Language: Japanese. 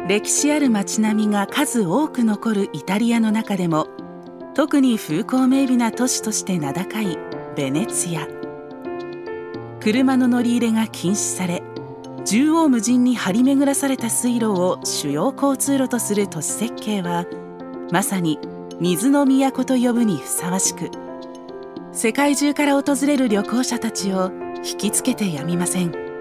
歴史ある街並みが数多く残るイタリアの中でも、特に風光明媚な都市として名高いベネツィア。車の乗り入れが禁止され、縦横無尽に張り巡らされた水路を主要交通路とする都市設計は、まさに水の都と呼ぶにふさわしく、世界中から訪れる旅行者たちを引きつけてやみません。